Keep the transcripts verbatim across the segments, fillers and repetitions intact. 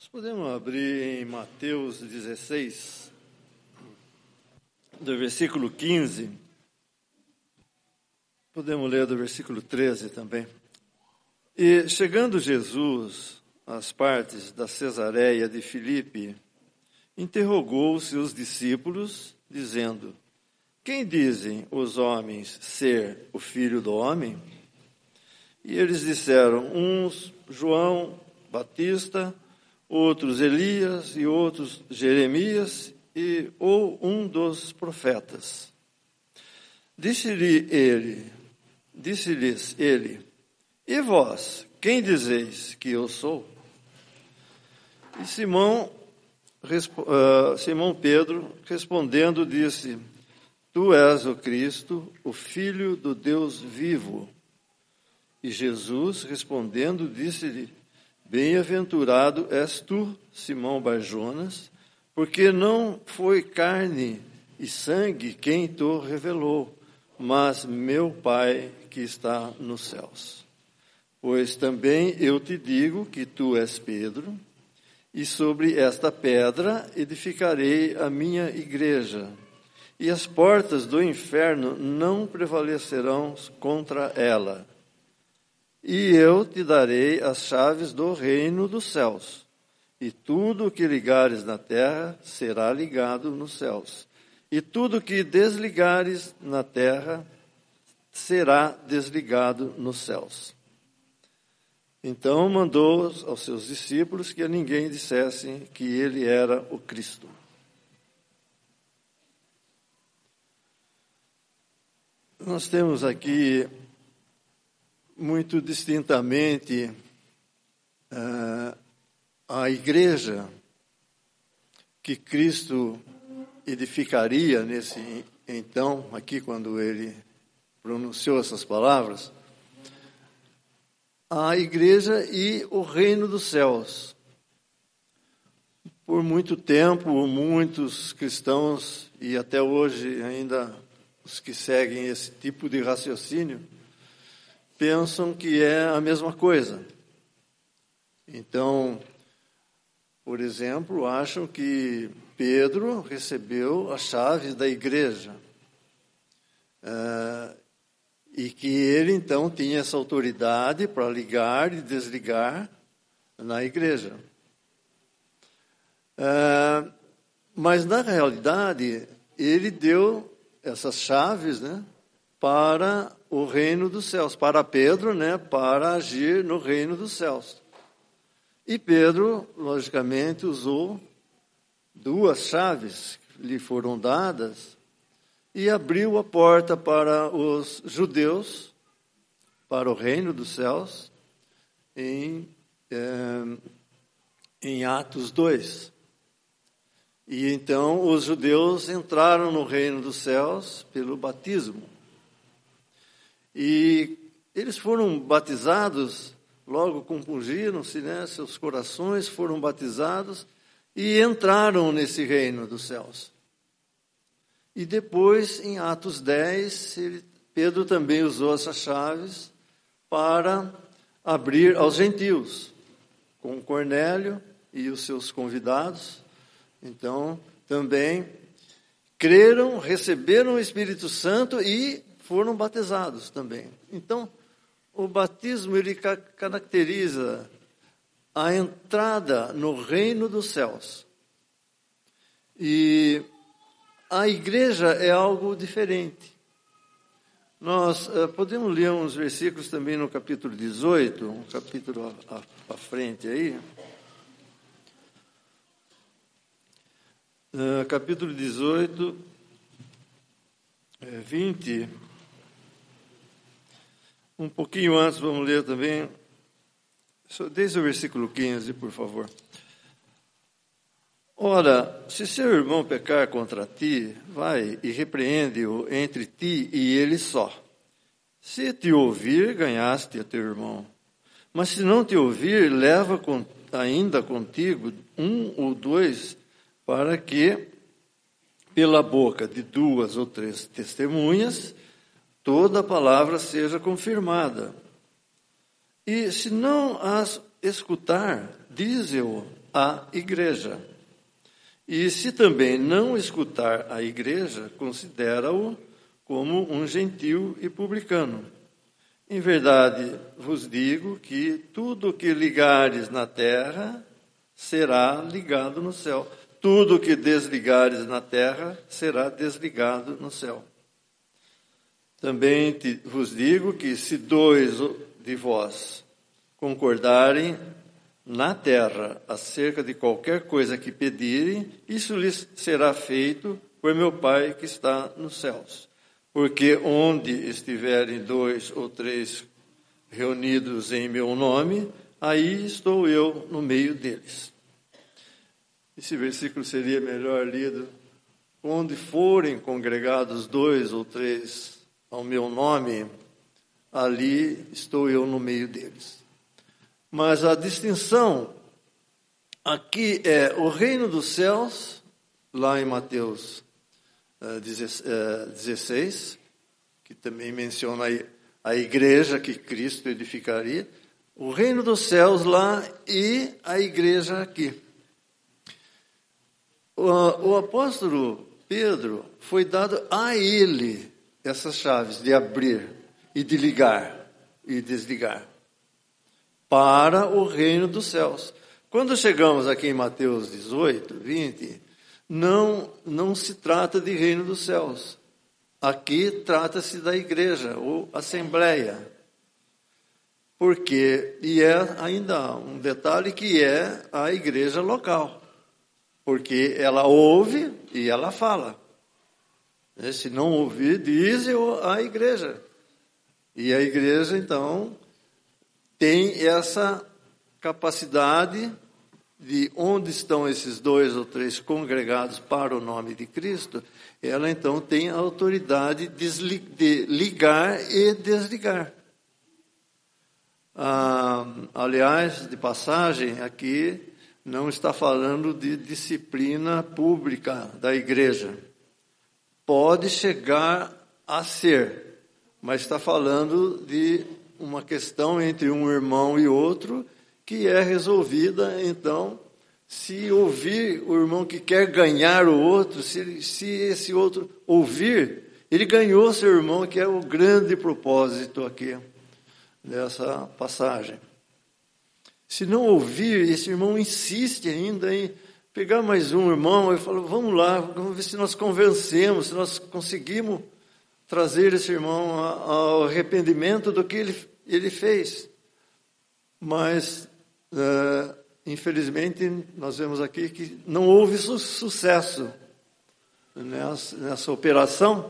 Nós podemos abrir em Mateus dezesseis, do versículo quinze. Podemos ler do versículo treze também. E chegando Jesus às partes da Cesareia de Filipe, interrogou os seus discípulos, dizendo: Quem dizem os homens ser o Filho do Homem? E eles disseram, uns João Batista, outros Elias e outros Jeremias, e, ou um dos profetas. Disse-lhe ele, disse-lhes ele, e vós, quem dizeis que eu sou? E Simão, uh, Simão Pedro, respondendo, disse, Tu és o Cristo, o Filho do Deus vivo. E Jesus, respondendo, disse-lhe, Bem-aventurado és tu, Simão Barjonas, porque não foi carne e sangue quem te revelou, mas meu Pai que está nos céus. Pois também eu te digo que tu és Pedro, e sobre esta pedra edificarei a minha igreja, e as portas do inferno não prevalecerão contra ela. E eu te darei as chaves do reino dos céus, e tudo o que ligares na terra será ligado nos céus, e tudo o que desligares na terra será desligado nos céus. Então mandou aos seus discípulos que a ninguém dissessem que ele era o Cristo. Nós temos aqui muito distintamente uh, a igreja que Cristo edificaria nesse então, aqui quando ele pronunciou essas palavras, a igreja e o reino dos céus. Por muito tempo, muitos cristãos, e até hoje ainda os que seguem esse tipo de raciocínio, pensam que é a mesma coisa. Então, por exemplo, acham que Pedro recebeu as chaves da igreja. Uh, e que ele, então, tinha essa autoridade para ligar e desligar na igreja. Uh, mas, na realidade, ele deu essas chaves, né, para o reino dos céus, para Pedro, né, para agir no reino dos céus. E Pedro, logicamente, usou duas chaves que lhe foram dadas e abriu a porta para os judeus, para o reino dos céus, em, eh, em Atos dois. E então os judeus entraram no reino dos céus pelo batismo. E eles foram batizados, logo compungiram-se, né, seus corações foram batizados e entraram nesse reino dos céus. E depois, em Atos dez, ele, Pedro também usou essas chaves para abrir aos gentios, com Cornélio e os seus convidados. Então, também creram, receberam o Espírito Santo e foram batizados também. Então, o batismo, ele caracteriza a entrada no reino dos céus. E a igreja é algo diferente. Nós uh, podemos ler uns versículos também no capítulo dezoito, um capítulo à frente aí. Uh, capítulo dezoito, vinte. Um pouquinho antes, vamos ler também, desde o versículo quinze, por favor. Ora, se seu irmão pecar contra ti, vai e repreende-o entre ti e ele só. Se te ouvir, ganhaste a teu irmão. Mas se não te ouvir, leva ainda contigo um ou dois, para que, pela boca de duas ou três testemunhas, toda a palavra seja confirmada. E se não as escutar, dize-o a igreja. E se também não escutar a igreja, considera-o como um gentil e publicano. Em verdade vos digo que tudo o que ligares na terra será ligado no céu. Tudo o que desligares na terra será desligado no céu. Também te, vos digo que se dois de vós concordarem na terra acerca de qualquer coisa que pedirem, isso lhes será feito por meu Pai que está nos céus. Porque onde estiverem dois ou três reunidos em meu nome, aí estou eu no meio deles. Esse versículo seria melhor lido: onde forem congregados dois ou três ao meu nome, ali estou eu no meio deles. Mas a distinção aqui é o reino dos céus, lá em Mateus dezesseis, que também menciona a igreja que Cristo edificaria, o reino dos céus lá e a igreja aqui. O, o apóstolo Pedro, foi dado a ele essas chaves de abrir e de ligar e desligar para o reino dos céus. Quando chegamos aqui em Mateus dezoito, vinte, não, não se trata de reino dos céus. Aqui trata-se da igreja, ou assembleia. Porque, e é ainda um detalhe que é a igreja local. Porque ela ouve e ela fala. Se não ouvir, diz a igreja. E a igreja, então, tem essa capacidade de onde estão esses dois ou três congregados para o nome de Cristo, ela então tem a autoridade de ligar e desligar. Ah, aliás, de passagem, aqui não está falando de disciplina pública da igreja. Pode chegar a ser, mas está falando de uma questão entre um irmão e outro, que é resolvida, então, se ouvir o irmão que quer ganhar o outro, se, se esse outro ouvir, ele ganhou seu irmão, que é o grande propósito aqui dessa passagem. Se não ouvir, esse irmão insiste ainda em pegar mais um irmão e falar, vamos lá, vamos ver se nós convencemos, se nós conseguimos trazer esse irmão ao arrependimento do que ele, ele fez. Mas, uh, infelizmente, nós vemos aqui que não houve su- sucesso nessa, nessa operação.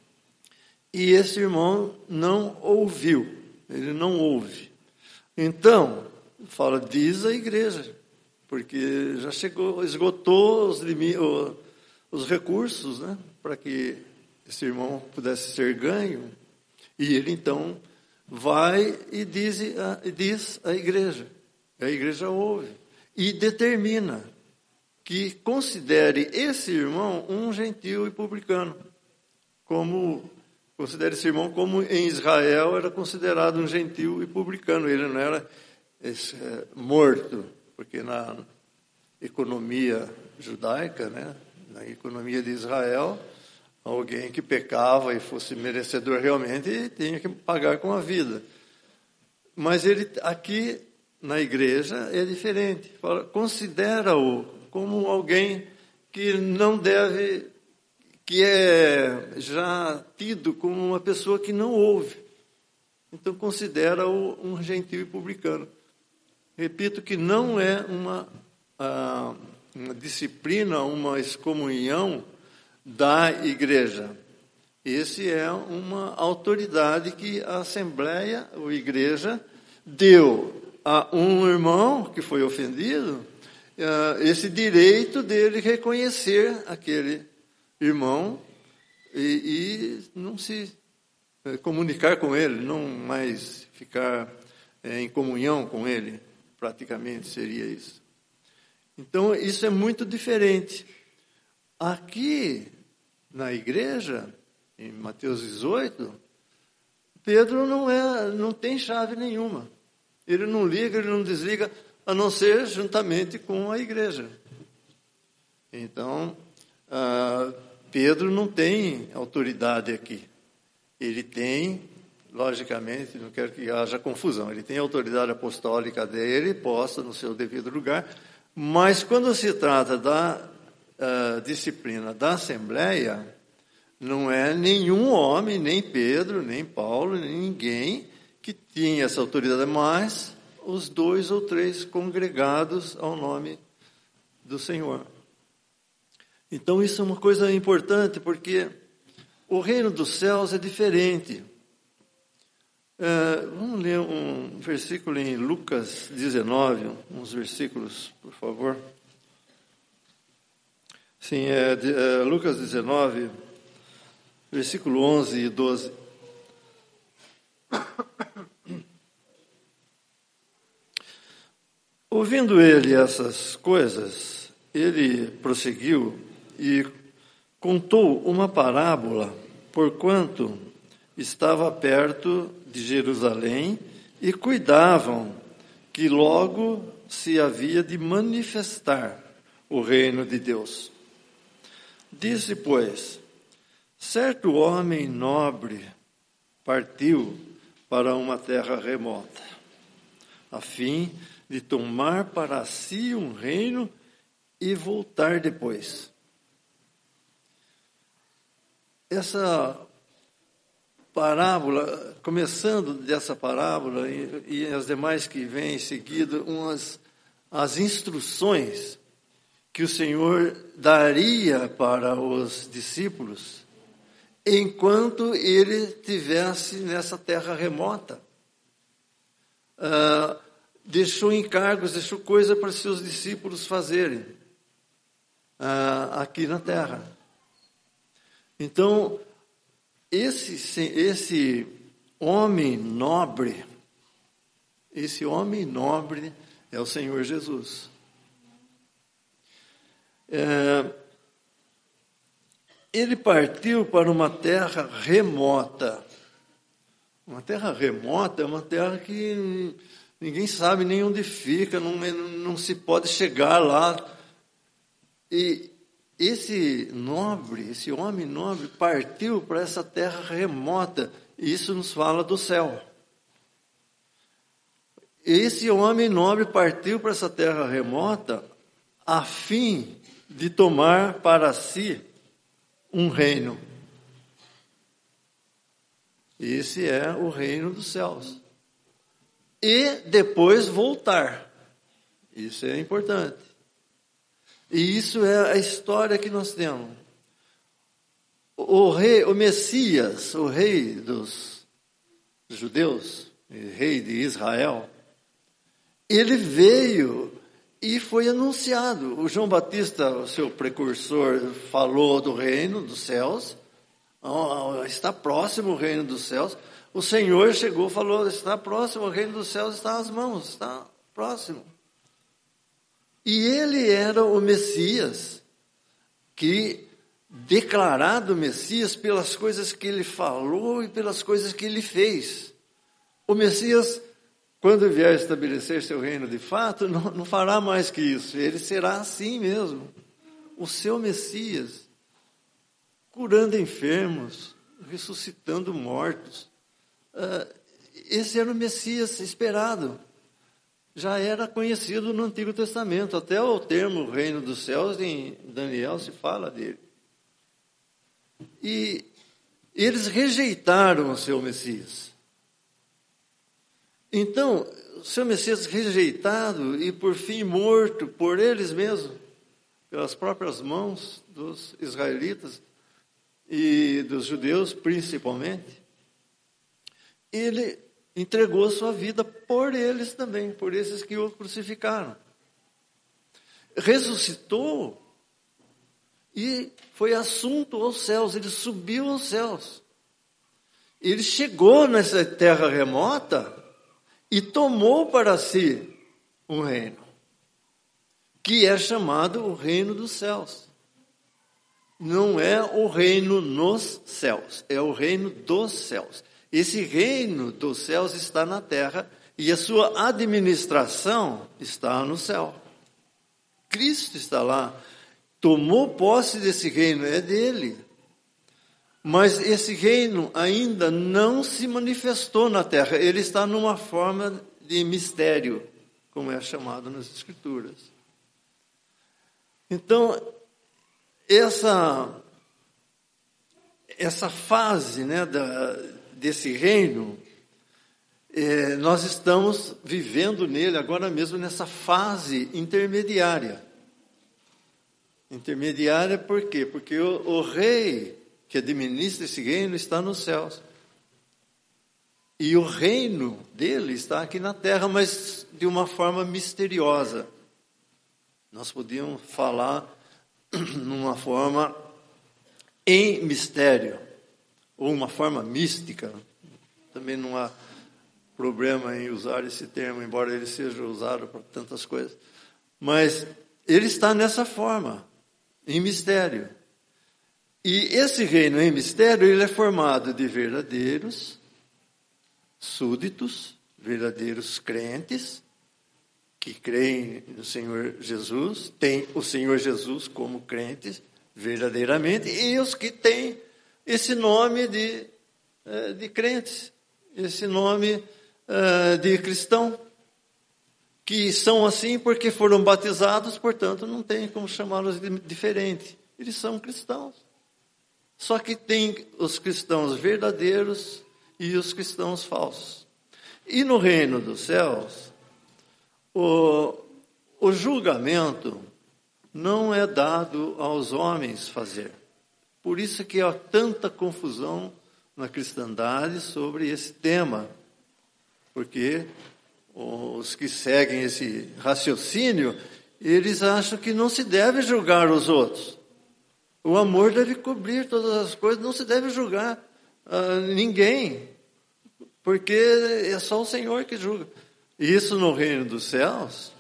E esse irmão não ouviu, ele não ouve. Então, fala, diz a igreja, porque já chegou, esgotou os, limi- os recursos, né, para que esse irmão pudesse ser ganho. E ele, então, vai e diz a, diz a igreja. A igreja ouve e determina que considere esse irmão um gentil e publicano. Como considere esse irmão como em Israel era considerado um gentil e publicano. Ele não era esse, é, morto, porque na economia judaica, né, na economia de Israel, alguém que pecava e fosse merecedor realmente tinha que pagar com a vida. Mas ele aqui na igreja é diferente. Fala, considera-o como alguém que não deve, que é já tido como uma pessoa que não ouve. Então considera-o um gentil e publicano. Repito que não é uma, ah, uma disciplina, uma excomunhão da igreja. Esse é uma autoridade que a Assembleia, ou igreja, deu a um irmão que foi ofendido, esse direito dele reconhecer aquele irmão e, e não se comunicar com ele, não mais ficar em comunhão com ele, praticamente seria isso. Então, isso é muito diferente. Aqui, na igreja, em Mateus dezoito, Pedro não, é, não tem chave nenhuma. Ele não liga, ele não desliga. a não ser juntamente com a igreja. Então, ah, Pedro não tem autoridade aqui. Ele tem, logicamente, não quero que haja confusão, ele tem a autoridade apostólica dele, posta no seu devido lugar, mas quando se trata da uh, disciplina da Assembleia, não é nenhum homem, nem Pedro, nem Paulo, nem ninguém que tinha essa autoridade, mas os dois ou três congregados ao nome do Senhor. Então isso é uma coisa importante, porque o reino dos céus é diferente. Uh, vamos ler um versículo em Lucas dezenove, uns versículos, por favor. Sim, é, de, é Lucas dezenove, versículo onze e doze. Ouvindo ele essas coisas, ele prosseguiu e contou uma parábola, porquanto estava perto de Jerusalém e cuidavam que logo se havia de manifestar o reino de Deus. Disse, pois, certo homem nobre partiu para uma terra remota, a fim de tomar para si um reino e voltar depois. Essa parábola, começando dessa parábola e, e as demais que vêm em seguida, umas, as instruções que o Senhor daria para os discípulos enquanto ele estivesse nessa terra remota. Ah, deixou encargos, deixou coisa para seus discípulos fazerem ah, aqui na terra. Então, esse, esse homem nobre, esse homem nobre é o Senhor Jesus. É, ele partiu para uma terra remota. Uma terra remota é uma terra que ninguém sabe nem onde fica, não, não se pode chegar lá. E esse nobre, esse homem nobre, partiu para essa terra remota. E isso nos fala do céu. Esse homem nobre partiu para essa terra remota a fim de tomar para si um reino. Esse é o reino dos céus. E depois voltar. Isso é importante. E isso é a história que nós temos. O rei, o Messias, o rei dos judeus, rei de Israel, ele veio e foi anunciado. O João Batista, o seu precursor, falou do reino dos céus. Oh, está próximo o reino dos céus. O Senhor chegou e falou, está próximo, o reino dos céus está às mãos, está próximo. E ele era o Messias, que, declarado Messias pelas coisas que ele falou e pelas coisas que ele fez. O Messias, quando vier estabelecer seu reino de fato, não, não fará mais que isso. Ele será assim mesmo. O seu Messias, curando enfermos, ressuscitando mortos. Uh, esse era o Messias esperado. Já era conhecido no Antigo Testamento. Até o termo reino dos céus, em Daniel, se fala dele. E eles rejeitaram o seu Messias. Então, o seu Messias rejeitado e por fim morto por eles mesmos, pelas próprias mãos dos israelitas e dos judeus principalmente, ele entregou a sua vida por eles também, por esses que o crucificaram. Ressuscitou e foi assunto aos céus, ele subiu aos céus. Ele chegou nessa terra remota e tomou para si um reino, que é chamado o reino dos céus. Não é o reino nos céus, é o reino dos céus. Esse reino dos céus está na terra e a sua administração está no céu. Cristo está lá, tomou posse desse reino, é dele. Mas esse reino ainda não se manifestou na terra, ele está numa forma de mistério, como é chamado nas Escrituras. Então, essa, essa fase, né, da, desse reino, é, nós estamos vivendo nele agora mesmo nessa fase intermediária. Intermediária por quê? Porque o, o rei que administra esse reino está nos céus. E o reino dele está aqui na terra, mas de uma forma misteriosa. Nós podíamos falar numa forma em mistério, ou uma forma mística. Também não há problema em usar esse termo, embora ele seja usado para tantas coisas. Mas ele está nessa forma, em mistério. E esse reino em mistério, ele é formado de verdadeiros súditos, verdadeiros crentes, que creem no Senhor Jesus, tem o Senhor Jesus como crentes, verdadeiramente, e os que têm esse nome de, de crentes, esse nome de cristão, que são assim porque foram batizados, portanto, não tem como chamá-los de diferente. Eles são cristãos. Só que tem os cristãos verdadeiros e os cristãos falsos. E no reino dos céus, o, o julgamento não é dado aos homens fazer. Por isso que há tanta confusão na cristandade sobre esse tema. Porque os que seguem esse raciocínio, eles acham que não se deve julgar os outros. O amor deve cobrir todas as coisas, não se deve julgar uh, ninguém, porque é só o Senhor que julga. Isso no reino dos céus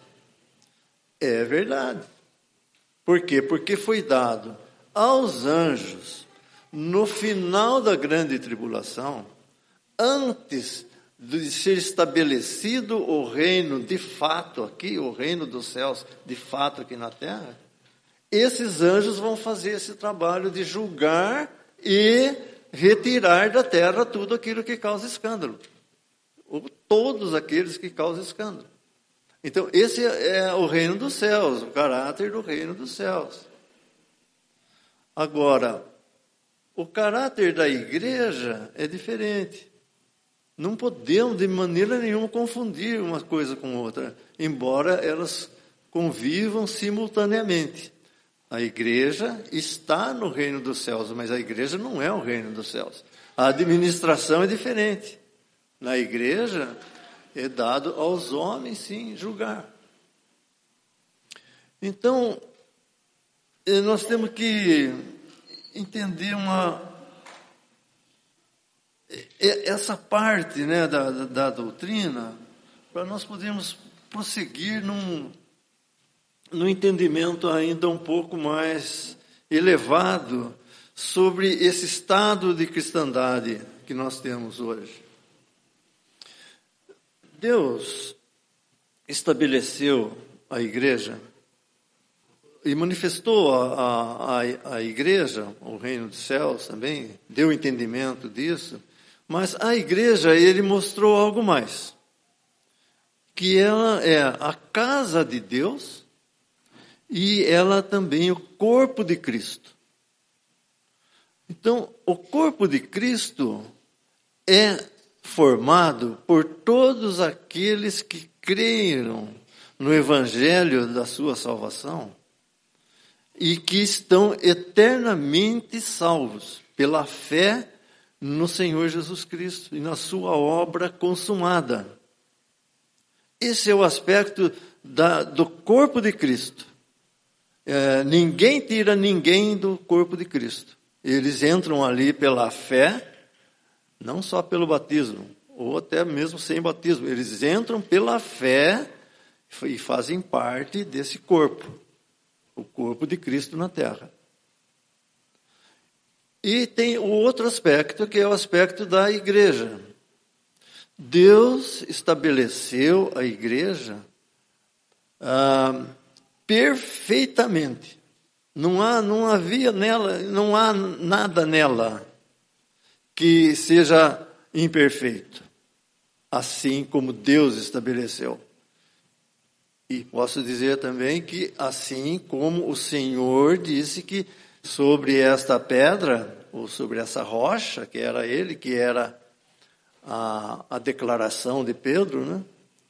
é verdade. Por quê? Porque foi dado aos anjos, no final da grande tribulação, antes de ser estabelecido o reino de fato aqui, o reino dos céus de fato aqui na terra, esses anjos vão fazer esse trabalho de julgar e retirar da terra tudo aquilo que causa escândalo. Ou todos aqueles que causam escândalo. Então, esse é o reino dos céus, o caráter do reino dos céus. Agora, o caráter da igreja é diferente. Não podemos, de maneira nenhuma, confundir uma coisa com outra, embora elas convivam simultaneamente. A igreja está no reino dos céus, mas a igreja não é o reino dos céus. A administração é diferente. Na igreja é dado aos homens, sim, julgar. Então, nós temos que entender uma... essa parte, né, da, da, da doutrina, para nós podermos prosseguir num... no entendimento ainda um pouco mais elevado sobre esse estado de cristandade que nós temos hoje. Deus estabeleceu a igreja e manifestou a, a, a igreja, o reino dos céus também, deu entendimento disso, mas a igreja, ele mostrou algo mais, que ela é a casa de Deus, e ela também o corpo de Cristo. Então, o corpo de Cristo é formado por todos aqueles que creram no evangelho da sua salvação e que estão eternamente salvos pela fé no Senhor Jesus Cristo e na sua obra consumada. Esse é o aspecto da, do corpo de Cristo. É, ninguém tira ninguém do corpo de Cristo. Eles entram ali pela fé, não só pelo batismo, ou até mesmo sem batismo. Eles entram pela fé e fazem parte desse corpo, o corpo de Cristo na terra. E tem o outro aspecto, que é o aspecto da igreja. Deus estabeleceu a igreja ah, perfeitamente. Não há, não havia nela, não há nada nela que seja imperfeito, assim como Deus estabeleceu. E posso dizer também que assim como o Senhor disse que sobre esta pedra, ou sobre essa rocha, que era ele, que era a, a declaração de Pedro, né?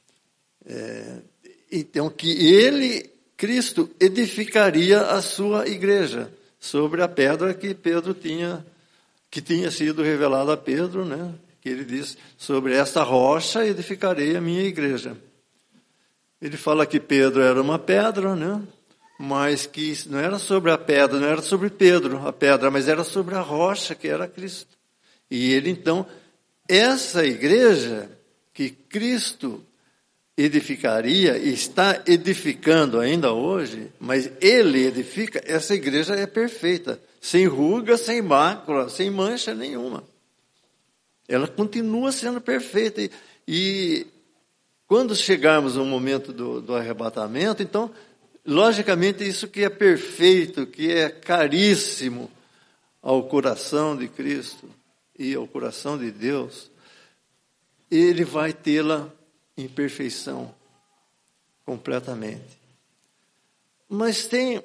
É, então que ele, Cristo, edificaria a sua igreja sobre a pedra que Pedro tinha, que tinha sido revelada a Pedro, né? Que ele diz, sobre esta rocha edificarei a minha igreja. Ele fala que Pedro era uma pedra, né? Mas que não era sobre a pedra, não era sobre Pedro, a pedra, mas era sobre a rocha, que era Cristo. E ele, então, essa igreja que Cristo edificaria, e está edificando ainda hoje, mas ele edifica, essa igreja é perfeita, sem ruga, sem mácula, sem mancha nenhuma. Ela continua sendo perfeita. E, e quando chegarmos no momento do, do arrebatamento, então, logicamente, isso que é perfeito, que é caríssimo ao coração de Cristo e ao coração de Deus, ele vai tê-la em perfeição, completamente. Mas tem,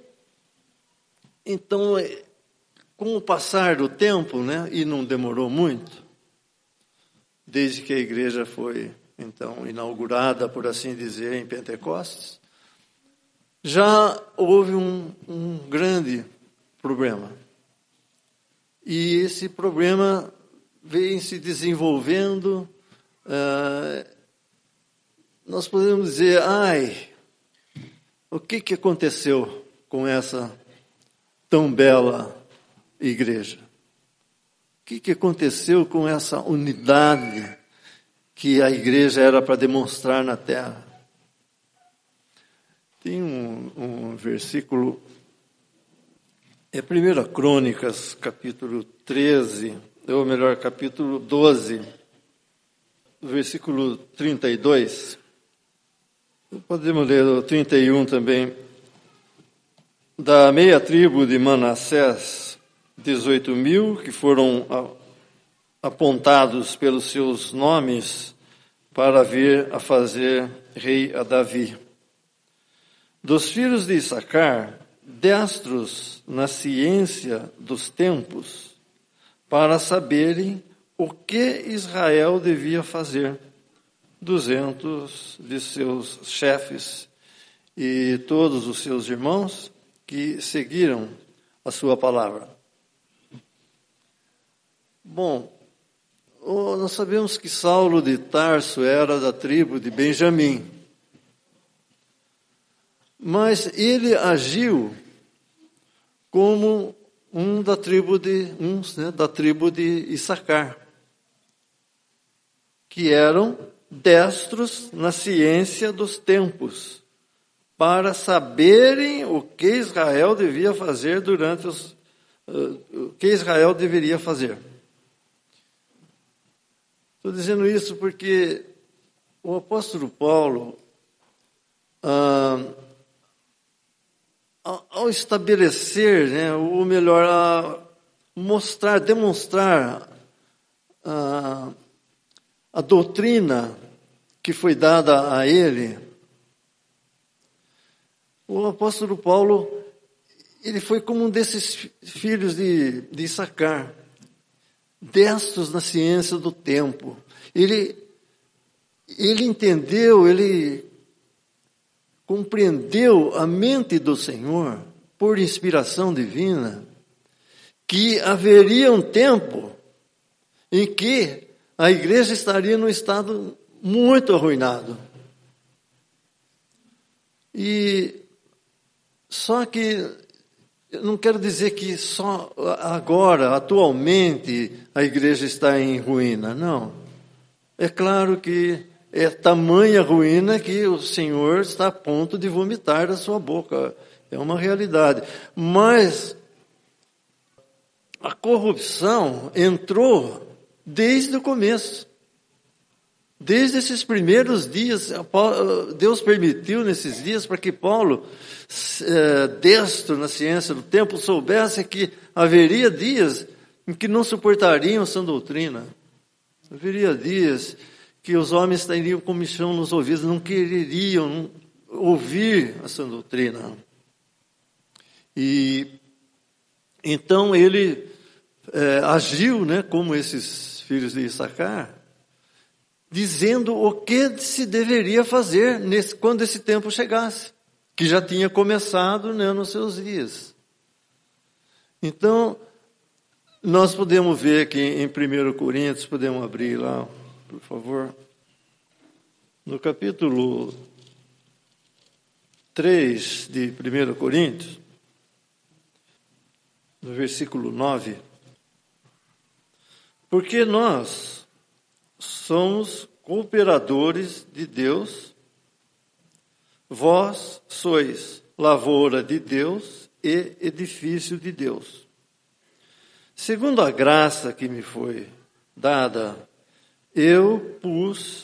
então, com o passar do tempo, né, e não demorou muito, desde que a igreja foi, então, inaugurada, por assim dizer, em Pentecostes, já houve um, um grande problema. E esse problema vem se desenvolvendo. Uh, nós podemos dizer, ai, o que, que aconteceu com essa tão bela igreja? O que, que aconteceu com essa unidade que a igreja era para demonstrar na terra? Tem um, um versículo, é primeira Crônicas, capítulo treze, ou melhor, capítulo doze, versículo trinta e dois. Podemos ler o trinta e um também. Da meia tribo de Manassés, dezoito mil, que foram apontados pelos seus nomes para vir a fazer rei a Davi. Dos filhos de Issacar, destros na ciência dos tempos, para saberem o que Israel devia fazer. Duzentos de seus chefes e todos os seus irmãos que seguiram a sua palavra. Bom, nós sabemos que Saulo de Tarso era da tribo de Benjamim. Mas ele agiu como um da tribo de uns, né, da tribo de Issacar, que eram destros na ciência dos tempos, para saberem o que Israel devia fazer durante os uh, o que Israel deveria fazer. Estou dizendo isso porque o apóstolo Paulo, uh, ao estabelecer, né, ou melhor, a mostrar, demonstrar a, a doutrina que foi dada a ele, o apóstolo Paulo, ele foi como um desses filhos de, de Issacar, destros na ciência do tempo. Ele, ele entendeu, ele compreendeu a mente do Senhor, por inspiração divina, que haveria um tempo em que a igreja estaria num estado muito arruinado. E só que, eu não quero dizer que só agora, atualmente, a igreja está em ruína, não. É claro que é tamanha ruína que o Senhor está a ponto de vomitar da sua boca. É uma realidade. Mas a corrupção entrou desde o começo. Desde esses primeiros dias, Deus permitiu nesses dias para que Paulo, destro na ciência do tempo, soubesse que haveria dias em que não suportariam sã doutrina. Haveria dias que os homens estariam com michão nos ouvidos, não quereriam ouvir a sã doutrina. E então ele é, agiu, né, como esses filhos de Issacar, dizendo o que se deveria fazer nesse, quando esse tempo chegasse, que já tinha começado, né, nos seus dias. Então, nós podemos ver aqui em primeiro Coríntios, podemos abrir lá, por favor, no capítulo três de primeiro Coríntios, no versículo nove, porque nós somos cooperadores de Deus, vós sois lavoura de Deus e edifício de Deus. Segundo a graça que me foi dada, eu pus,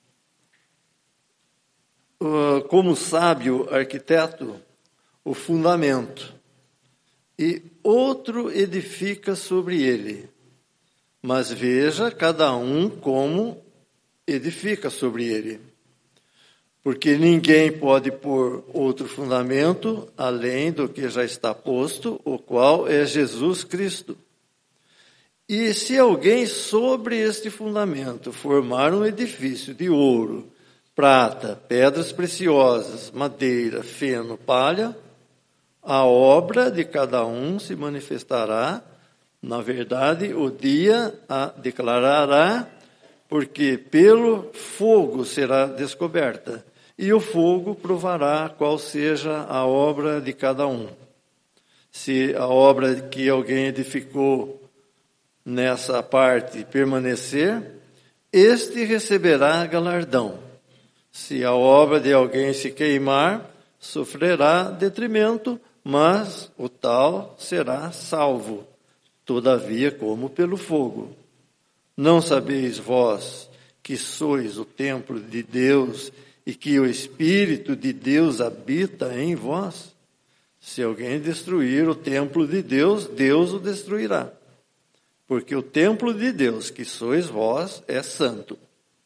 uh, como sábio arquiteto, o fundamento, e outro edifica sobre ele. Mas veja cada um como edifica sobre ele. Porque ninguém pode pôr outro fundamento além do que já está posto, o qual é Jesus Cristo. E se alguém sobre este fundamento formar um edifício de ouro, prata, pedras preciosas, madeira, feno, palha, a obra de cada um se manifestará. Na verdade, o dia a declarará, porque pelo fogo será descoberta, e o fogo provará qual seja a obra de cada um. Se a obra que alguém edificou nessa parte permanecer, este receberá galardão. Se a obra de alguém se queimar, sofrerá detrimento, mas o tal será salvo. Todavia, como pelo fogo. Não sabeis vós que sois o templo de Deus e que o Espírito de Deus habita em vós? Se alguém destruir o templo de Deus, Deus o destruirá. Porque o templo de Deus, que sois vós, é santo.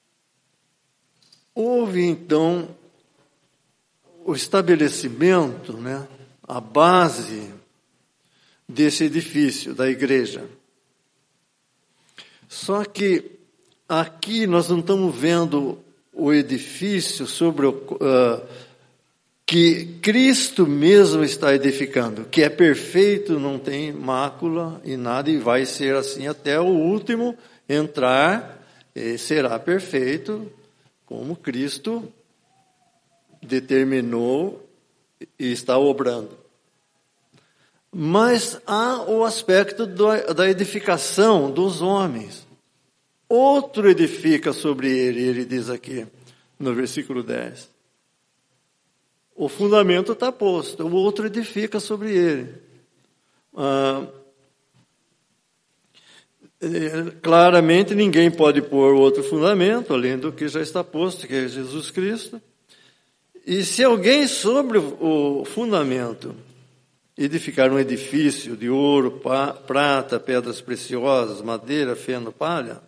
Houve, então, o estabelecimento, né, a base desse edifício, da igreja. Só que aqui nós não estamos vendo o edifício sobre o uh, que Cristo mesmo está edificando, que é perfeito, não tem mácula e nada, e vai ser assim até o último entrar, e será perfeito, como Cristo determinou e está obrando. Mas há o aspecto da edificação dos homens. Outro edifica sobre ele, ele diz aqui, no versículo dez. O fundamento está posto, o outro edifica sobre ele. Ah, claramente ninguém pode pôr outro fundamento, além do que já está posto, que é Jesus Cristo. E se alguém sobre o fundamento edificar um edifício de ouro, pa, prata, pedras preciosas, madeira, feno, palha,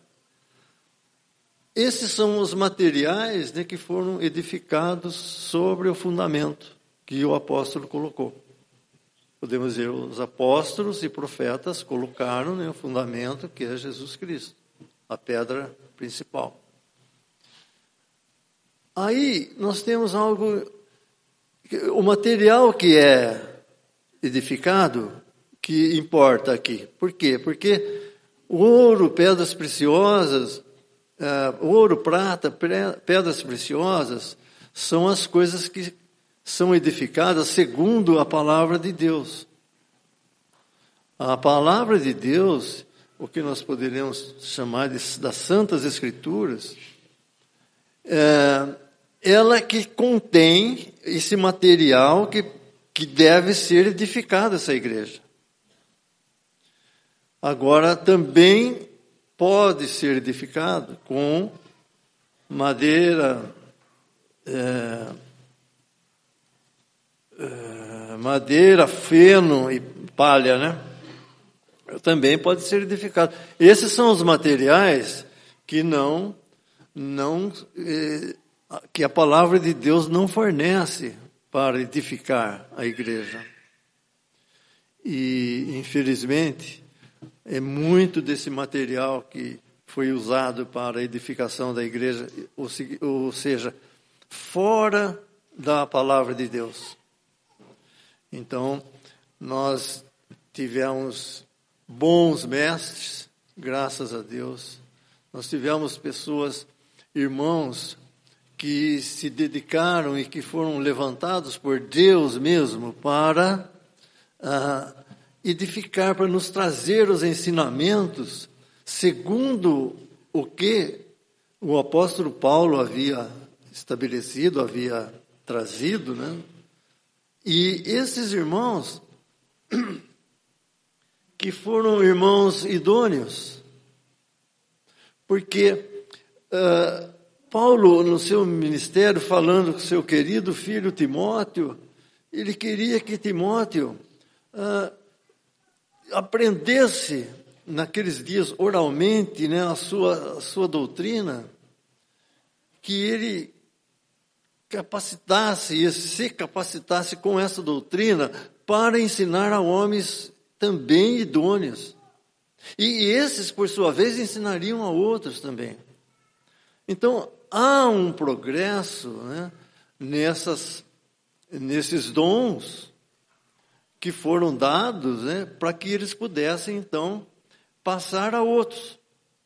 esses são os materiais, né, que foram edificados sobre o fundamento que o apóstolo colocou. Podemos dizer, os apóstolos e profetas colocaram, né, o fundamento que é Jesus Cristo, a pedra principal. Aí nós temos algo, o material que é edificado, que importa aqui. Por quê? Porque ouro, pedras preciosas, uh, ouro, prata, pedras preciosas, são as coisas que são edificadas segundo a palavra de Deus. A palavra de Deus, o que nós poderíamos chamar de, das Santas Escrituras, é, ela que contém esse material que que deve ser edificada essa igreja. Agora, também pode ser edificado com madeira, é, é, madeira, feno e palha, né? Também pode ser edificado. Esses são os materiais que não, não, eh, que a palavra de Deus não fornece para edificar a igreja. E, infelizmente, é muito desse material que foi usado para a edificação da igreja, ou, ou seja, fora da palavra de Deus. Então, nós tivemos bons mestres, graças a Deus. Nós tivemos pessoas, irmãos, que se dedicaram e que foram levantados por Deus mesmo para ah, edificar, para nos trazer os ensinamentos segundo o que o apóstolo Paulo havia estabelecido, havia trazido, né? E esses irmãos que foram irmãos idôneos, porque uh, Paulo, no seu ministério, falando com seu querido filho Timóteo, ele queria que Timóteo uh, aprendesse, naqueles dias, oralmente, né, a sua, a sua doutrina, que ele capacitasse e se capacitasse com essa doutrina para ensinar a homens também idôneos. E esses, por sua vez, ensinariam a outros também. Então, há um progresso, né, nessas, nesses dons que foram dados, né, para que eles pudessem, então, passar a outros.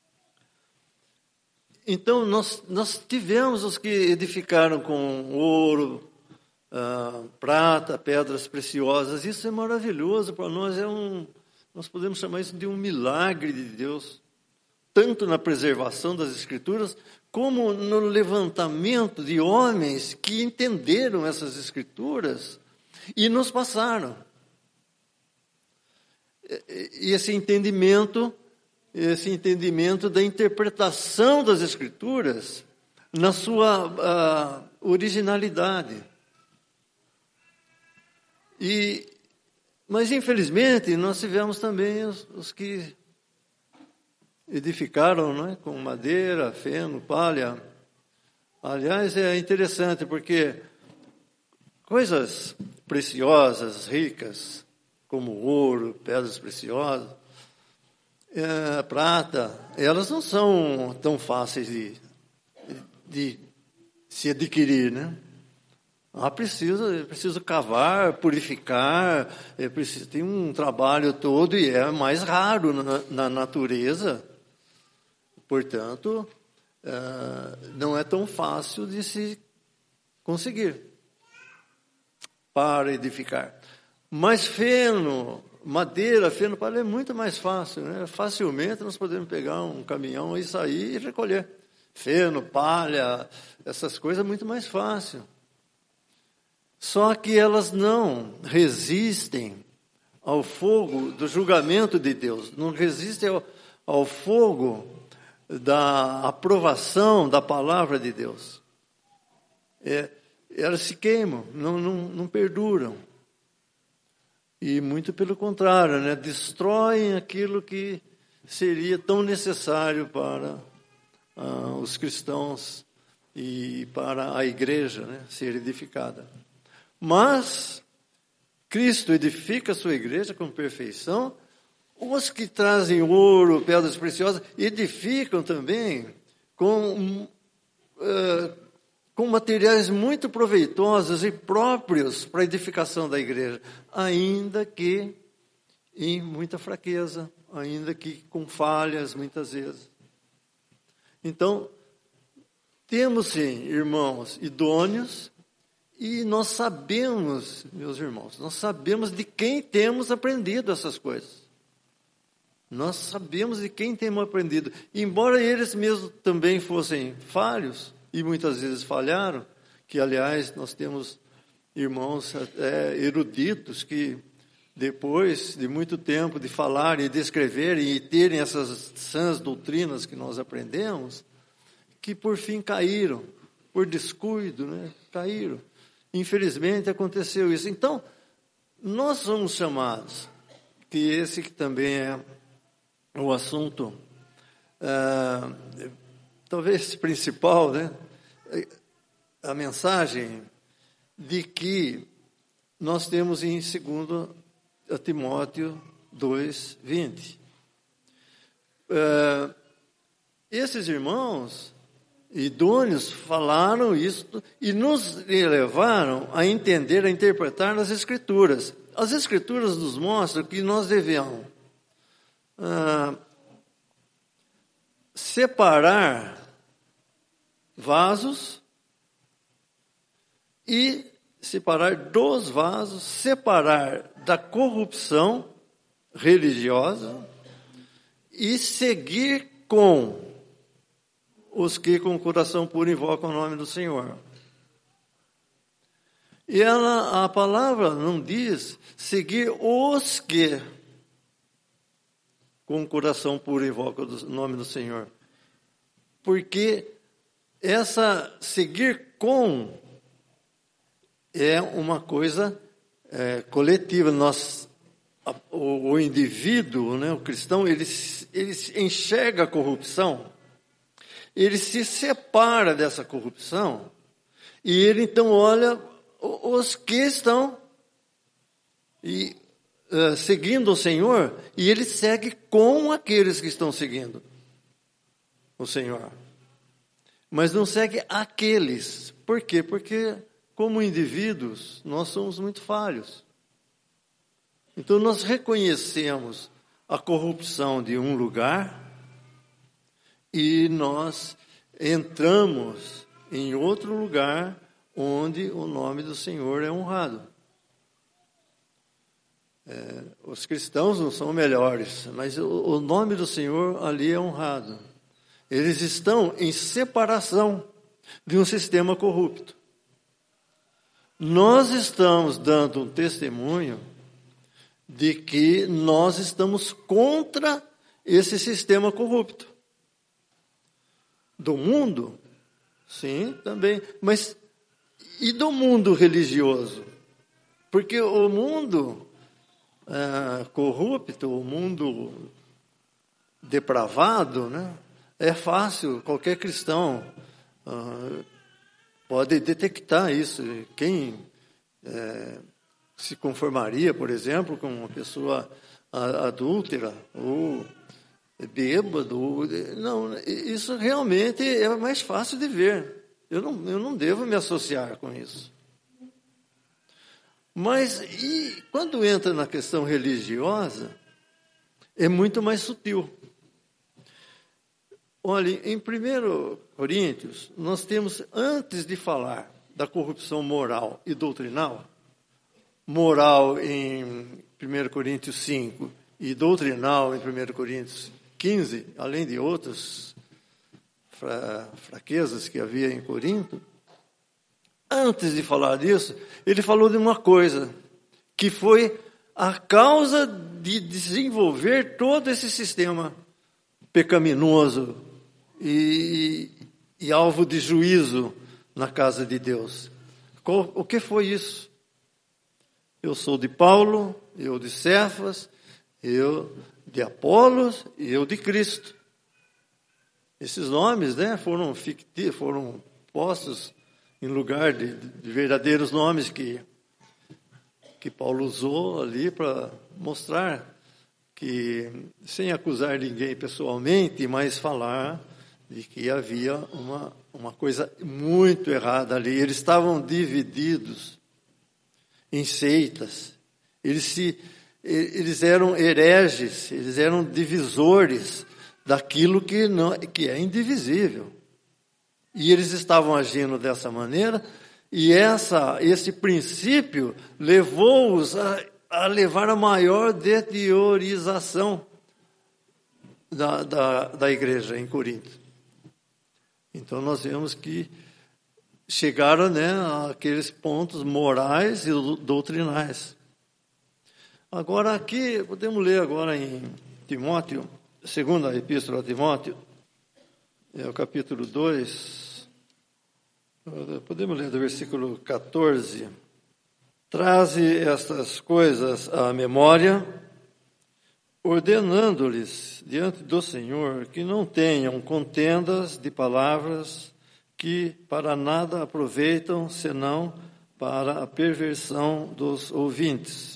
Então, nós, nós tivemos os que edificaram com ouro, Uh, prata, pedras preciosas. Isso é maravilhoso para nós, é um, nós podemos chamar isso de um milagre de Deus, tanto na preservação das Escrituras, como no levantamento de homens que entenderam essas Escrituras e nos passaram. E esse entendimento, esse entendimento da interpretação das Escrituras na sua uh, originalidade. E, mas, infelizmente, nós tivemos também os, os que edificaram, não é, com madeira, feno, palha. Aliás, é interessante porque coisas preciosas, ricas, como ouro, pedras preciosas, é, prata, elas não são tão fáceis de, de, de se adquirir, né? Ah, precisa, é preciso cavar, purificar, é preciso, tem um trabalho todo e é mais raro na, na natureza. Portanto, é, não é tão fácil de se conseguir para edificar. Mas feno, madeira, feno, palha é muito mais fácil, né? Facilmente nós podemos pegar um caminhão e sair e recolher. Feno, palha, essas coisas é muito mais fácil. Só que elas não resistem ao fogo do julgamento de Deus, não resistem ao, ao fogo da aprovação da palavra de Deus. É, elas se queimam, não, não, não perduram. E muito pelo contrário, né, destroem aquilo que seria tão necessário para ah, os cristãos e para a igreja, né, ser edificada. Mas Cristo edifica a sua igreja com perfeição. Os que trazem ouro, pedras preciosas, edificam também com, uh, com materiais muito proveitosos e próprios para a edificação da igreja, ainda que em muita fraqueza, ainda que com falhas muitas vezes. Então, temos sim, irmãos idôneos, e nós sabemos, meus irmãos, nós sabemos de quem temos aprendido essas coisas. Nós sabemos de quem temos aprendido. Embora eles mesmos também fossem falhos, e muitas vezes falharam, que, aliás, nós temos irmãos até eruditos que, depois de muito tempo de falarem e de escreverem e terem essas sãs doutrinas que nós aprendemos, que por fim caíram, por descuido, né? Caíram. Infelizmente aconteceu isso. Então, nós somos chamados, que esse que também é o assunto, ah, talvez principal, né? A mensagem de que nós temos em dois Timóteo dois, vinte. Uh, esses irmãos idôneos falaram isso e nos levaram a entender, a interpretar as Escrituras. As Escrituras nos mostram que nós devemos uh, separar vasos e separar dos vasos, separar da corrupção religiosa e seguir com os que com o coração puro invocam o nome do Senhor. E ela, a palavra não diz seguir os que com o coração puro invocam o nome do Senhor. Porque essa seguir com é uma coisa é, coletiva. Nós, o, o indivíduo, né, o cristão, ele, ele enxerga a corrupção, ele se separa dessa corrupção, e ele então olha os que estão e, uh, seguindo o Senhor, e ele segue com aqueles que estão seguindo o Senhor. Mas não segue aqueles. Por quê? Porque como indivíduos, nós somos muito falhos. Então, nós reconhecemos a corrupção de um lugar e nós entramos em outro lugar onde o nome do Senhor é honrado. É, os cristãos não são melhores, mas o, o nome do Senhor ali é honrado. Eles estão em separação de um sistema corrupto. Nós estamos dando um testemunho de que nós estamos contra esse sistema corrupto. Do mundo? Sim, também. Mas e do mundo religioso? Porque o mundo é, corrupto, o mundo depravado, né, é fácil, qualquer cristão uh, pode detectar isso. Quem é, se conformaria, por exemplo, com uma pessoa adúltera ou bêbado, ou, não, isso realmente é mais fácil de ver. Eu não, eu não devo me associar com isso. Mas e quando entra na questão religiosa, é muito mais sutil. Olha, em primeiro Coríntios, nós temos, antes de falar da corrupção moral e doutrinal, moral em primeiro Coríntios cinco e doutrinal em primeiro Coríntios quinze, além de outras fra- fraquezas que havia em Corinto, antes de falar disso, ele falou de uma coisa, que foi a causa de desenvolver todo esse sistema pecaminoso e, e alvo de juízo na casa de Deus. Qual, o que foi isso? Eu sou de Paulo, eu de Cefas, eu de Apolos e eu de Cristo. Esses nomes, né, foram fictícios, foram postos em lugar de, de verdadeiros nomes que, que Paulo usou ali para mostrar que, sem acusar ninguém pessoalmente, mas falar de que havia uma, uma coisa muito errada ali. Eles estavam divididos em seitas, eles, se, eles eram hereges, eles eram divisores daquilo que, não, que é indivisível. E eles estavam agindo dessa maneira, e essa, esse princípio levou-os a, a levar a maior deteriorização da, da, da igreja em Corinto. Então nós vemos que chegaram, né, àqueles pontos morais e doutrinais. Agora aqui, podemos ler agora em Timóteo, segunda epístola a Timóteo, é o capítulo dois, podemos ler do versículo quatorze. Traze estas coisas à memória, ordenando-lhes diante do Senhor que não tenham contendas de palavras que para nada aproveitam, senão para a perversão dos ouvintes.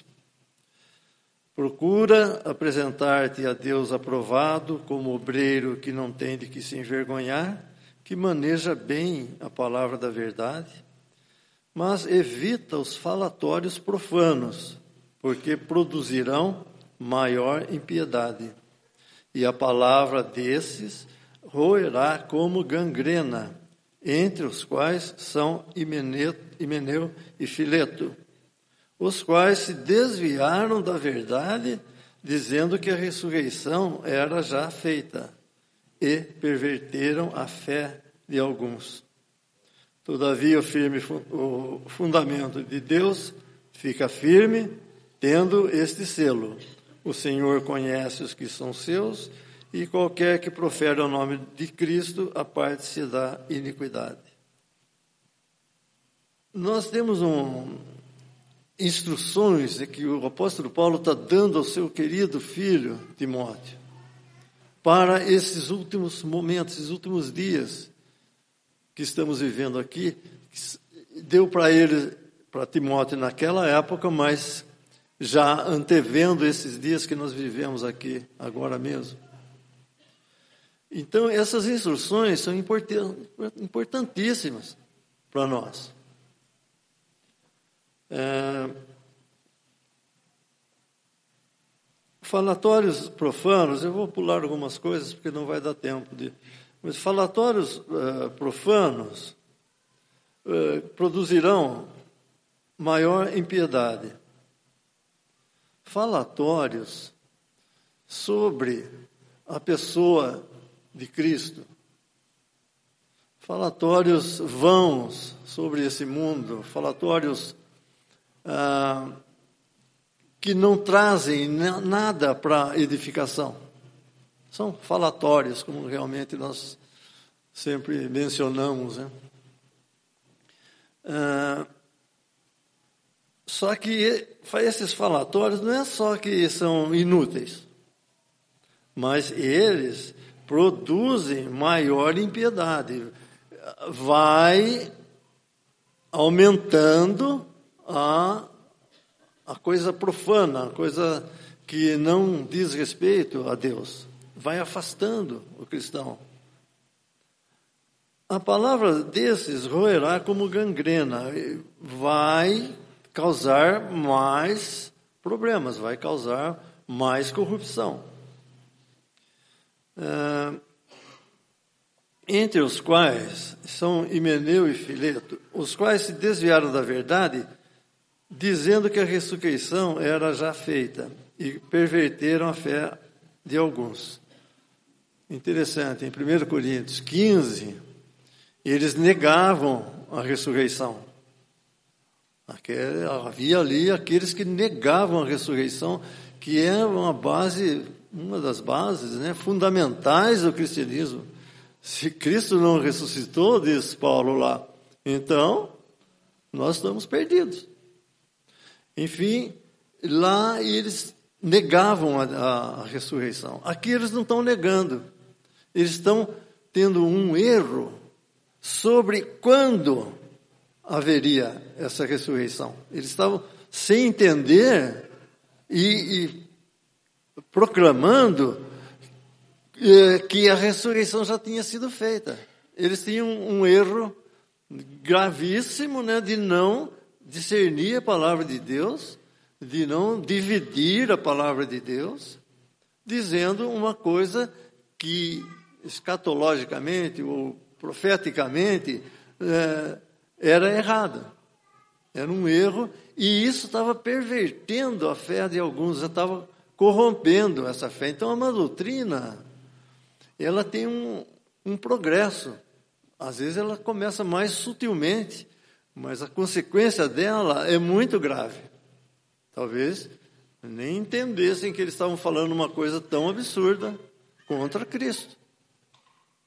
Procura apresentar-te a Deus aprovado, como obreiro que não tem de que se envergonhar, que maneja bem a palavra da verdade, mas evita os falatórios profanos, porque produzirão maior impiedade. E a palavra desses roerá como gangrena, entre os quais são Himeneu e Fileto, os quais se desviaram da verdade, dizendo que a ressurreição era já feita, e perverteram a fé de alguns. Todavia, o firme o fundamento de Deus fica firme, tendo este selo: o Senhor conhece os que são seus, e qualquer que profere o nome de Cristo, aparte-se da iniquidade. Nós temos um, instruções que o apóstolo Paulo está dando ao seu querido filho Timóteo, para esses últimos momentos, esses últimos dias que estamos vivendo aqui. Deu para ele, para Timóteo naquela época, mas já antevendo esses dias que nós vivemos aqui, agora mesmo. Então, essas instruções são importantíssimas para nós. É, falatórios profanos, eu vou pular algumas coisas porque não vai dar tempo de... Mas falatórios uh, profanos uh, produzirão maior impiedade. Falatórios sobre a pessoa de Cristo. Falatórios vãos sobre esse mundo. Falatórios uh, que não trazem nada para edificação. São falatórios, como realmente nós sempre mencionamos, né? Ah, só que esses falatórios não é só que são inúteis, mas eles produzem maior impiedade. Vai aumentando a, a coisa profana, a coisa que não diz respeito a Deus. Vai afastando o cristão. A palavra desses roerá como gangrena, vai causar mais problemas, vai causar mais corrupção. É, entre os quais são Himeneu e Fileto, os quais se desviaram da verdade, dizendo que a ressurreição era já feita, e perverteram a fé de alguns. Interessante, em primeira Coríntios quinze, eles negavam a ressurreição. Aquele, havia ali aqueles que negavam a ressurreição, que é uma base, uma das bases, né, fundamentais do cristianismo. Se Cristo não ressuscitou, diz Paulo lá, então nós estamos perdidos. Enfim, lá eles negavam a, a, a ressurreição. Aqui eles não estão negando. Eles estão tendo um erro sobre quando haveria essa ressurreição. Eles estavam sem entender e, e proclamando eh, que a ressurreição já tinha sido feita. Eles tinham um, um erro gravíssimo, né, de não discernir a palavra de Deus, de não dividir a palavra de Deus, dizendo uma coisa que escatologicamente ou profeticamente é, era errada. Era um erro, e isso estava pervertendo a fé de alguns, já estava corrompendo essa fé. Então, uma doutrina, ela tem um, um progresso. Às vezes ela começa mais sutilmente, mas a consequência dela é muito grave. Talvez nem entendessem que eles estavam falando uma coisa tão absurda contra Cristo.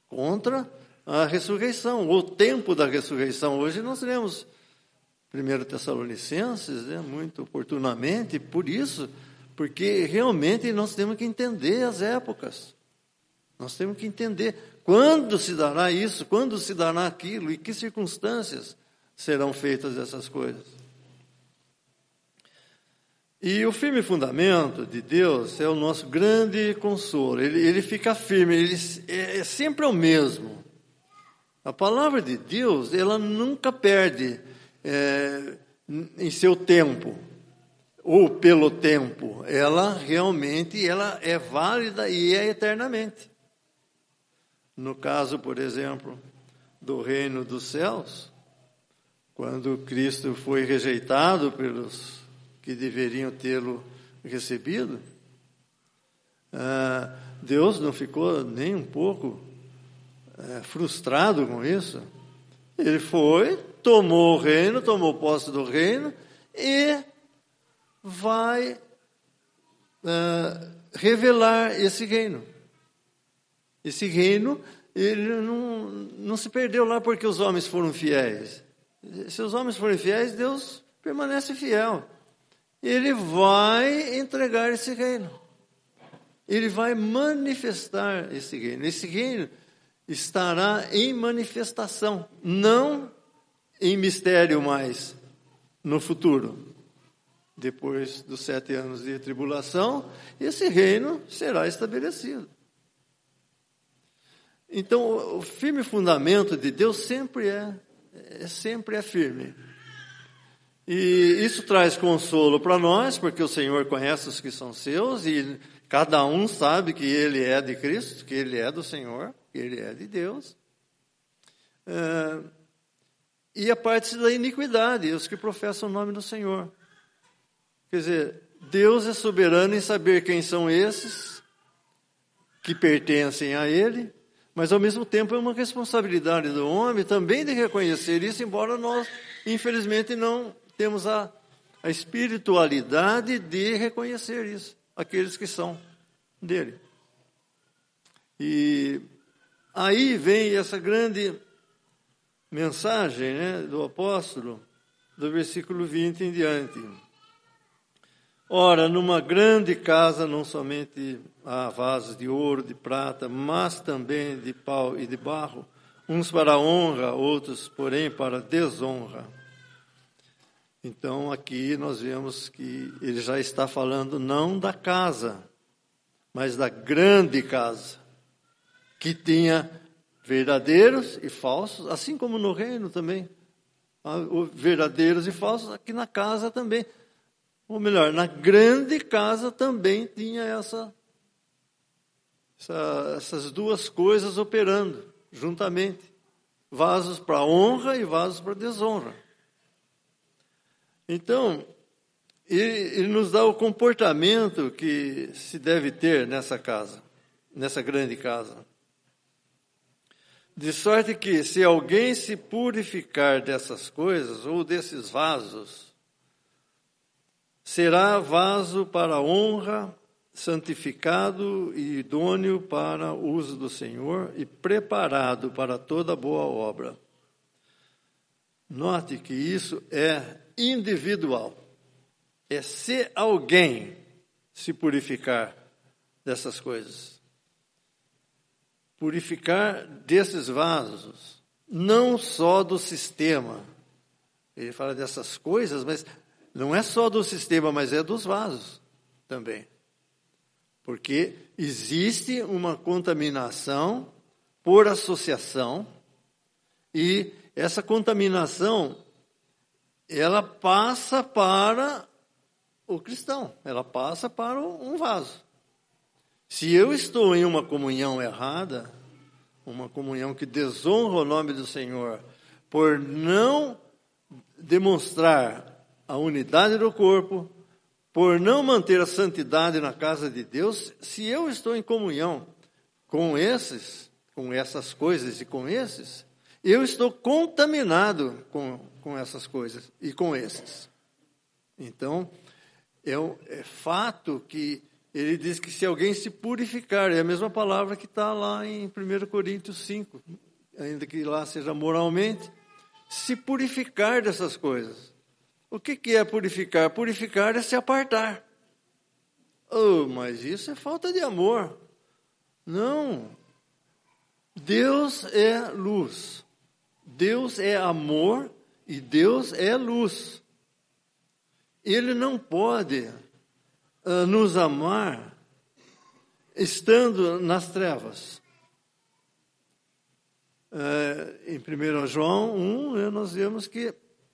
contra a ressurreição, o tempo da ressurreição. Hoje nós lemos primeiro Tessalonicenses, né, muito oportunamente, por isso, porque realmente nós temos que entender as épocas. Nós temos que entender quando se dará isso, quando se dará aquilo, e que circunstâncias serão feitas essas coisas. E o firme fundamento de Deus é o nosso grande consolo. Ele, ele fica firme, ele é, é sempre o mesmo. A palavra de Deus, ela nunca perde é, em seu tempo, ou pelo tempo. Ela realmente ela é válida e é eternamente. No caso, por exemplo, do reino dos céus, quando Cristo foi rejeitado pelos que deveriam tê-lo recebido, ah, Deus não ficou nem um pouco ah, frustrado com isso. Ele foi, tomou o reino, tomou posse do reino e vai ah, revelar esse reino. Esse reino, ele não, não se perdeu lá porque os homens foram fiéis. Se os homens forem fiéis, Deus permanece fiel. Ele vai entregar esse reino. Ele vai manifestar esse reino. Esse reino estará em manifestação, não em mistério mais no futuro. Depois dos sete anos de tribulação, esse reino será estabelecido. Então, o firme fundamento de Deus sempre é, é, sempre é firme. E isso traz consolo para nós, porque o Senhor conhece os que são seus, e cada um sabe que ele é de Cristo, que ele é do Senhor, que ele é de Deus. É, e a parte da iniquidade, os que professam o nome do Senhor. Quer dizer, Deus é soberano em saber quem são esses que pertencem a Ele, mas ao mesmo tempo é uma responsabilidade do homem também de reconhecer isso, embora nós, infelizmente, não temos a, a espiritualidade de reconhecer isso, aqueles que são dele. E aí vem essa grande mensagem, né, do apóstolo, do versículo vinte em diante. Ora, numa grande casa não somente há vasos de ouro, de prata, mas também de pau e de barro, uns para honra, outros, porém, para desonra. Então, aqui nós vemos que ele já está falando não da casa, mas da grande casa, que tinha verdadeiros e falsos, assim como no reino também. Há verdadeiros e falsos, aqui na casa também. Ou melhor, na grande casa também tinha essa, essa, essas duas coisas operando juntamente. Vasos para honra e vasos para desonra. Então, ele, ele nos dá o comportamento que se deve ter nessa casa, nessa grande casa. De sorte que, se alguém se purificar dessas coisas, ou desses vasos, será vaso para honra, santificado e idôneo para o uso do Senhor e preparado para toda boa obra. Note que isso é individual. É se alguém se purificar dessas coisas. Purificar desses vasos, não só do sistema. Ele fala dessas coisas, mas não é só do sistema, mas é dos vasos também. Porque existe uma contaminação por associação e essa contaminação, ela passa para o cristão, ela passa para um vaso. Se eu estou em uma comunhão errada, uma comunhão que desonra o nome do Senhor, por não demonstrar a unidade do corpo, por não manter a santidade na casa de Deus, se eu estou em comunhão com esses, com essas coisas e com esses, eu estou contaminado com, com essas coisas e com esses. Então, é, é fato que ele diz que se alguém se purificar, é a mesma palavra que está lá em primeiro Coríntios cinco, ainda que lá seja moralmente, se purificar dessas coisas. O que, que é purificar? Purificar é se apartar. Oh, mas isso é falta de amor. Não. Deus é luz. Deus é amor e Deus é luz. Ele não pode uh, nos amar estando nas trevas. Uh, em primeiro João um, né, nós vemos que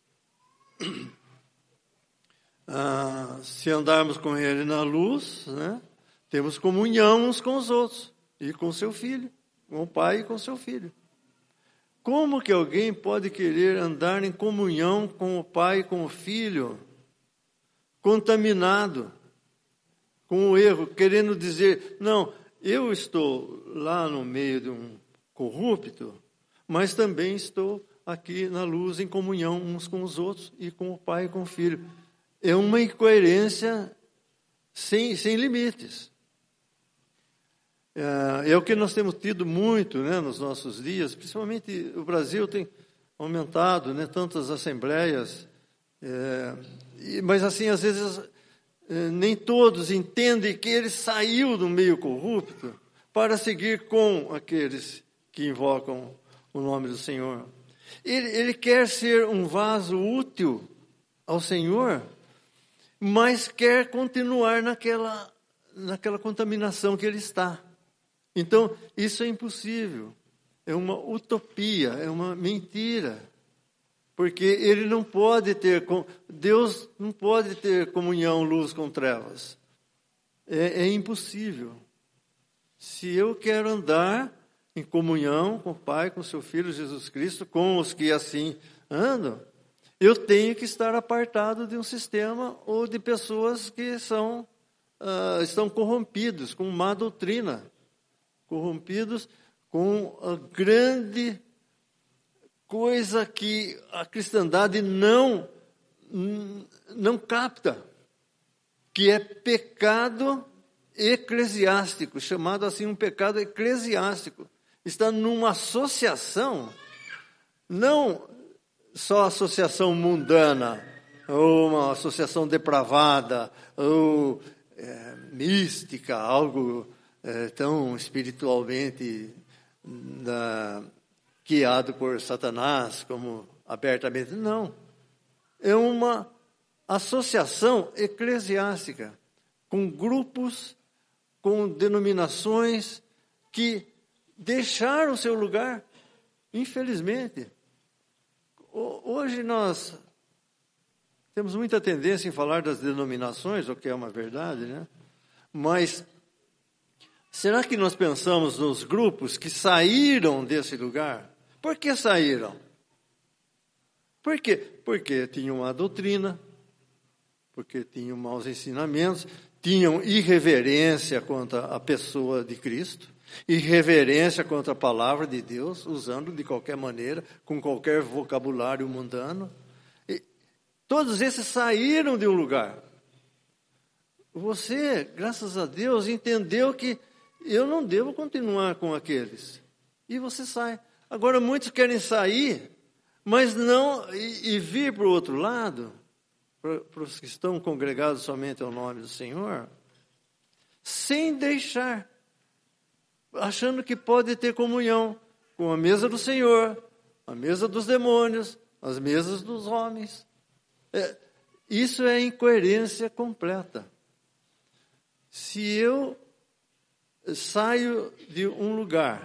uh, se andarmos com ele na luz, né, temos comunhão uns com os outros e com seu filho, com o pai e com seu filho. Como que alguém pode querer andar em comunhão com o pai e com o filho, contaminado com o erro, querendo dizer, não, eu estou lá no meio de um corrupto, mas também estou aqui na luz em comunhão uns com os outros e com o pai e com o filho. É uma incoerência sem, sem limites. É, é o que nós temos tido muito, né, nos nossos dias, principalmente o Brasil tem aumentado, né, tantas assembleias, é, e, mas assim, às vezes, é, nem todos entendem que ele saiu do meio corrupto para seguir com aqueles que invocam o nome do Senhor. Ele, ele quer ser um vaso útil ao Senhor, mas quer continuar naquela, naquela contaminação que ele está. Então, isso é impossível, é uma utopia, é uma mentira, porque ele não pode ter, Deus não pode ter comunhão luz com trevas, é, é impossível. Se eu quero andar em comunhão com o Pai, com o seu Filho Jesus Cristo, com os que assim andam, eu tenho que estar apartado de um sistema ou de pessoas que são, uh, estão corrompidos com má doutrina, corrompidos com a grande coisa que a cristandade não, não capta, que é pecado eclesiástico, chamado assim um pecado eclesiástico. Está numa associação, não só associação mundana, ou uma associação depravada, ou é, mística, algo é, tão espiritualmente da, guiado por Satanás, como abertamente. Não. É uma associação eclesiástica, com grupos, com denominações que deixaram seu lugar, infelizmente. Hoje nós temos muita tendência em falar das denominações, o que é uma verdade, né? Mas será que nós pensamos nos grupos que saíram desse lugar? Por que saíram? Por quê? Porque tinham uma doutrina, porque tinham maus ensinamentos, tinham irreverência contra a pessoa de Cristo, irreverência contra a palavra de Deus, usando de qualquer maneira, com qualquer vocabulário mundano. E todos esses saíram de um lugar. Você, graças a Deus, entendeu que eu não devo continuar com aqueles. E você sai. Agora, muitos querem sair, mas não, e, e vir para o outro lado, para, para os que estão congregados somente ao nome do Senhor, sem deixar, achando que pode ter comunhão com a mesa do Senhor, a mesa dos demônios, as mesas dos homens. É, isso é incoerência completa. Se eu saio de um lugar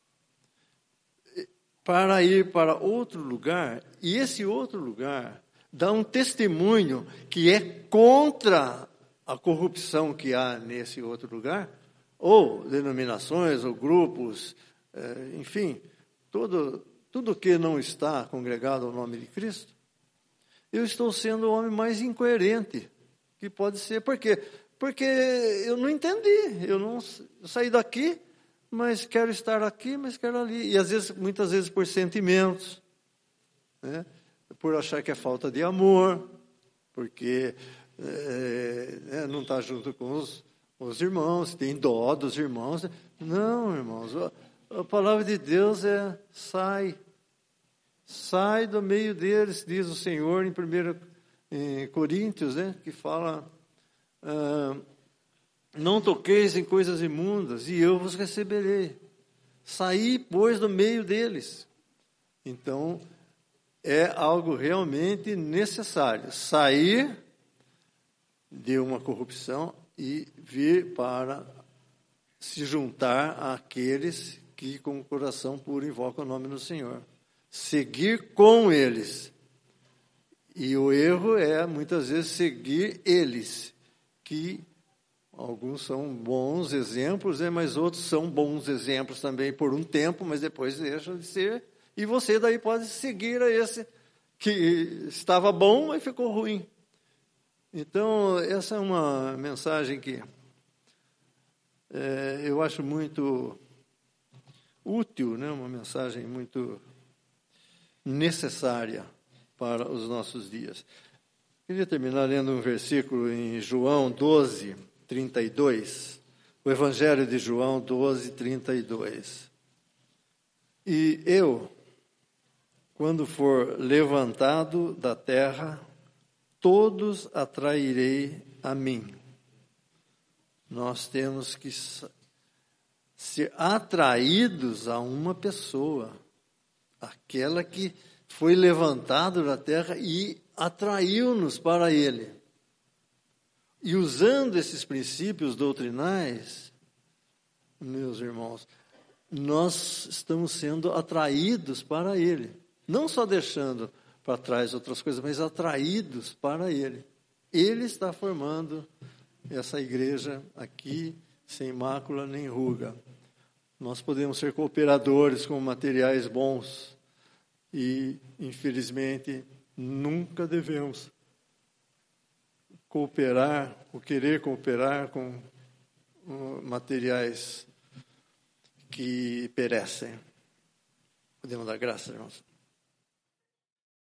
para ir para outro lugar, e esse outro lugar dá um testemunho que é contra a corrupção que há nesse outro lugar, ou denominações, ou grupos, enfim, tudo, tudo que não está congregado ao nome de Cristo, eu estou sendo o homem mais incoerente que pode ser. Por quê? Porque eu não entendi, eu não eu saí daqui, mas quero estar aqui, mas quero ali. E às vezes, muitas vezes por sentimentos, né? Por achar que é falta de amor, porque é, não está junto com os, os irmãos, tem dó dos irmãos. Não, irmãos, a, a palavra de Deus é sai. Sai do meio deles, diz o Senhor em primeiro Coríntios, né, que fala, ah, não toqueis em coisas imundas, e eu vos receberei. Saí, pois, do meio deles. Então, é algo realmente necessário. Sair de uma corrupção e vir para se juntar àqueles que com o coração puro invocam o nome do Senhor. Seguir com eles. E o erro é, muitas vezes, seguir eles, que alguns são bons exemplos, né, mas outros são bons exemplos também por um tempo, mas depois deixam de ser. E você daí pode seguir a esse que estava bom e ficou ruim. Então, essa é uma mensagem que é, eu acho muito útil, né, uma mensagem muito necessária para os nossos dias. Queria terminar lendo um versículo em João doze, trinta e dois. O Evangelho de João doze, trinta e dois. E eu, quando for levantado da terra, todos atrairei a mim. Nós temos que ser atraídos a uma pessoa, aquela que foi levantada da terra e atraiu-nos para ele. E usando esses princípios doutrinais, meus irmãos, nós estamos sendo atraídos para ele. Não só deixando para trás outras coisas, mas atraídos para ele. Ele está formando essa igreja aqui, sem mácula nem ruga. Nós podemos ser cooperadores com materiais bons e, infelizmente, nunca devemos cooperar, ou querer cooperar com uh, materiais que perecem. Podemos dar graças, irmãos?